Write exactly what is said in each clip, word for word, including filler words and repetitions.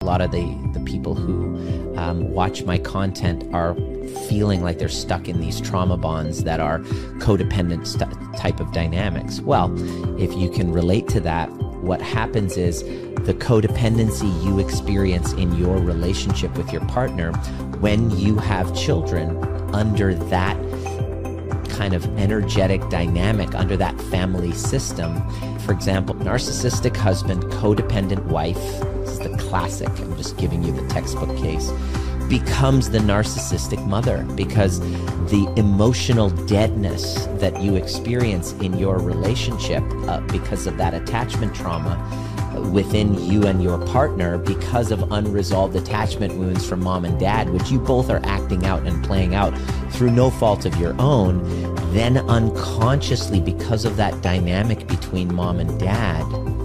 lot of the, the people who um, watch my content are feeling like they're stuck in these trauma bonds that are codependent st- type of dynamics. Well, if you can relate to that, what happens is the codependency you experience in your relationship with your partner when you have children under that kind of energetic dynamic, under that family system. For example, narcissistic husband, codependent wife, this is the classic, I'm just giving you the textbook case, becomes the narcissistic mother, because the emotional deadness that you experience in your relationship uh, because of that attachment trauma within you and your partner, because of unresolved attachment wounds from mom and dad, which you both are acting out and playing out through no fault of your own, then unconsciously, because of that dynamic between mom and dad,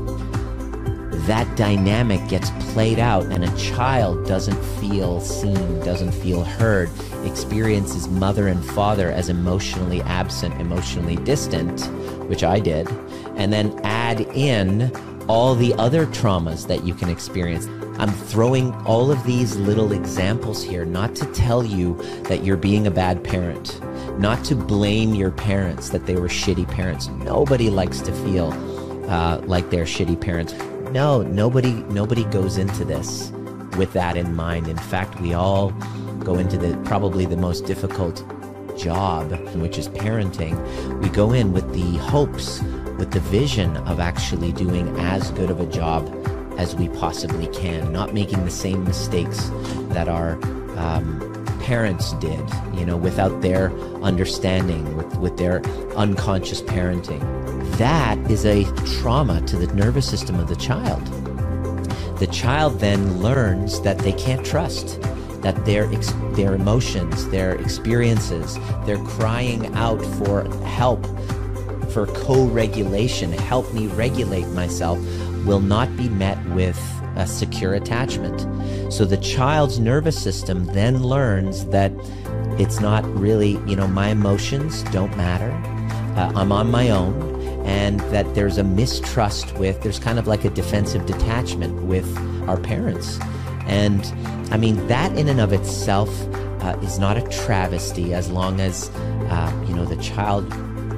that dynamic gets played out, and a child doesn't feel seen, doesn't feel heard, experiences mother and father as emotionally absent, emotionally distant, which I did, and then add in all the other traumas that you can experience. I'm throwing all of these little examples here, not to tell you that you're being a bad parent, not to blame your parents that they were shitty parents. Nobody likes to feel uh, like they're shitty parents. No, nobody, nobody goes into this with that in mind. In fact, we all go into the probably the most difficult job, which is parenting. We go in with the hopes, with the vision of actually doing as good of a job as we possibly can, not making the same mistakes that our um, parents did, you know, without their understanding, with, with their unconscious parenting. That is a trauma to the nervous system of the child. The child then learns that they can't trust, that their ex- their emotions, their experiences, their crying out for help, for co-regulation, help me regulate myself, will not be met with a secure attachment. So the child's nervous system then learns that it's not really, you know, my emotions don't matter. Uh, I'm on my own. And that there's a mistrust with, there's kind of like a defensive detachment with our parents. And I mean, that in and of itself uh, is not a travesty, as long as, uh, you know, the child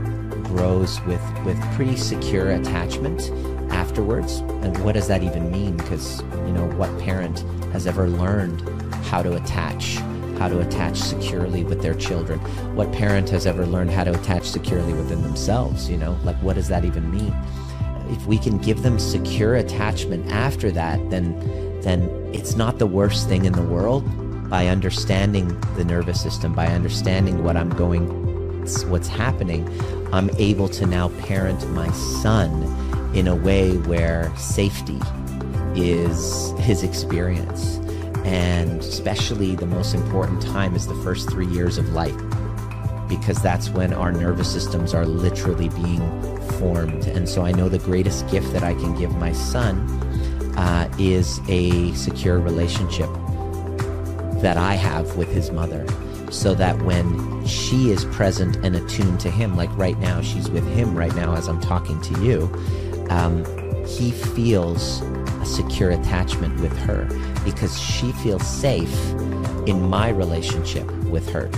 grows with, with pretty secure attachment afterwards. And what does that even mean? Because, you know, what parent has ever learned how to attach, how to attach securely with their children? What parent has ever learned how to attach securely within themselves? You know, like, what does that even mean? If we can give them secure attachment after that, then, then it's not the worst thing in the world. By understanding the nervous system, by understanding what I'm going, what's happening, I'm able to now parent my son in a way where safety is his experience. And especially the most important time is the first three years of life, because that's when our nervous systems are literally being formed. And so I know the greatest gift that I can give my son uh, is a secure relationship that I have with his mother, so that when she is present and attuned to him, like right now, she's with him right now as I'm talking to you, um, he feels a secure attachment with her, because she feels safe in my relationship with her.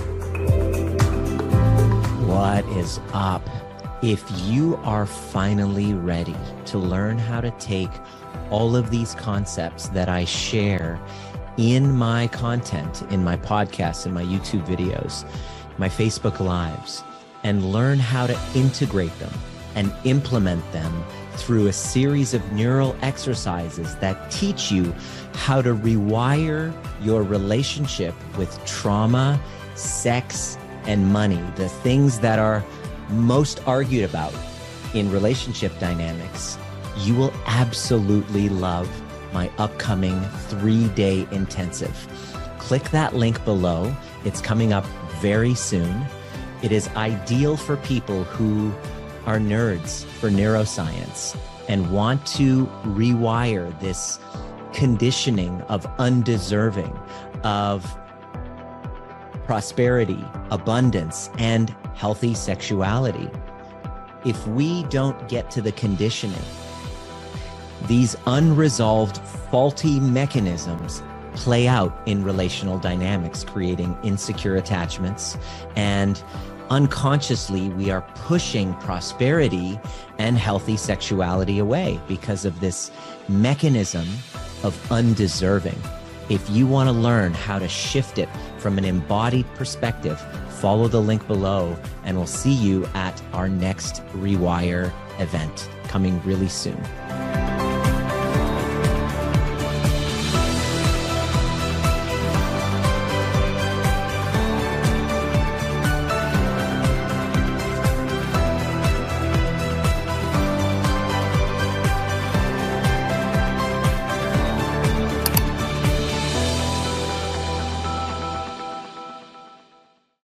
What is up? If you are finally ready to learn how to take all of these concepts that I share in my content, in my podcasts, in my YouTube videos, my Facebook Lives, and learn how to integrate them and implement them through a series of neural exercises that teach you how to rewire your relationship with trauma, sex, and money, the things that are most argued about in relationship dynamics, you will absolutely love my upcoming three-day intensive. Click that link below. It's coming up very soon. It is ideal for people who are nerds for neuroscience and want to rewire this conditioning of undeserving, of prosperity, abundance, and healthy sexuality. If we don't get to the conditioning, these unresolved faulty mechanisms play out in relational dynamics, creating insecure attachments. And unconsciously, we are pushing prosperity and healthy sexuality away because of this mechanism of undeserving. If you want to learn how to shift it from an embodied perspective, follow the link below, and we'll see you at our next Rewire event coming really soon.